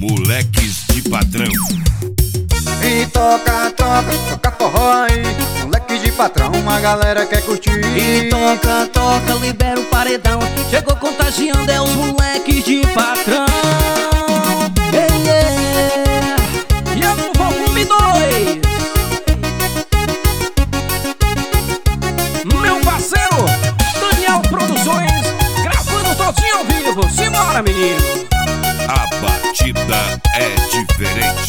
moleques de padrão. E toca, toca, toca forró aí, moleque de patrão, uma galera quer curtir. E toca, toca, libera o paredão, chegou contagiando, é os moleques de patrão. E eu no volume 2, meu parceiro Daniel Produções, gravando todinho ao vivo. Simbora, menino. A batida é diferente.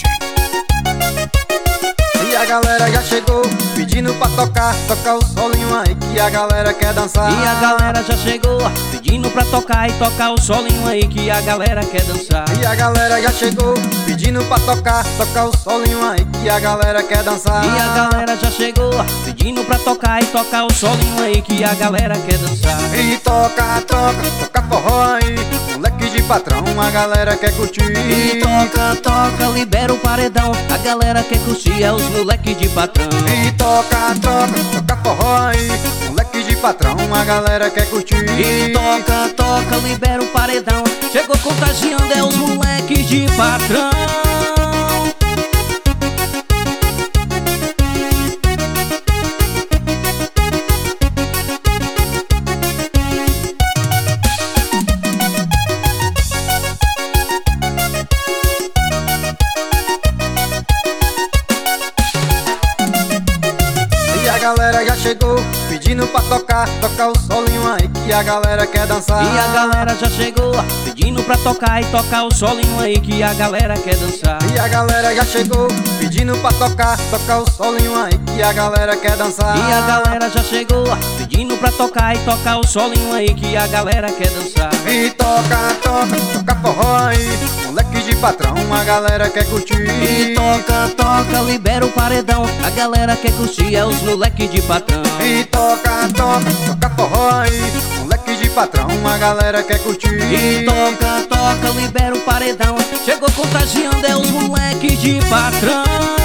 E a galera já chegou pedindo pra tocar, tocar o solinho aí que a galera quer dançar. E a galera já chegou pedindo pra tocar e tocar o solinho aí que a galera quer dançar. E a galera já chegou pedindo pra tocar, tocar o solinho aí que a galera quer dançar. E a galera já chegou pedindo pra tocar e tocar o solinho aí que a galera quer dançar. E toca, toca, toca forró aí, moleque de patrão, a galera quer curtir. E toca, toca, libera o paredão, a galera quer curtir, é os moleques de patrão. E toca, toca, toca forró aí, moleque de patrão, a galera quer curtir. E toca, toca, libera o paredão, chegou contagiando, é os moleques de patrão. E a galera já chegou pedindo pra tocar, tocar o solinho aí que a galera quer dançar. E a galera já chegou pedindo pra tocar e tocar o solinho aí que a galera quer dançar. E a galera já chegou pedindo pra tocar, tocar o solinho aí que a galera quer dançar. E a galera já chegou pedindo pra tocar e tocar o solinho aí que a galera quer dançar. E toca, toca, toca forró aí, moleque de patrão, a galera quer curtir. E toca, toca, libera o paredão, a galera quer curtir, é os moleques de patrão. E toca, toca, toca forró aí, moleque de patrão, a galera quer curtir. E toca, toca, libera o paredão, chegou contagiando, é os moleques de patrão.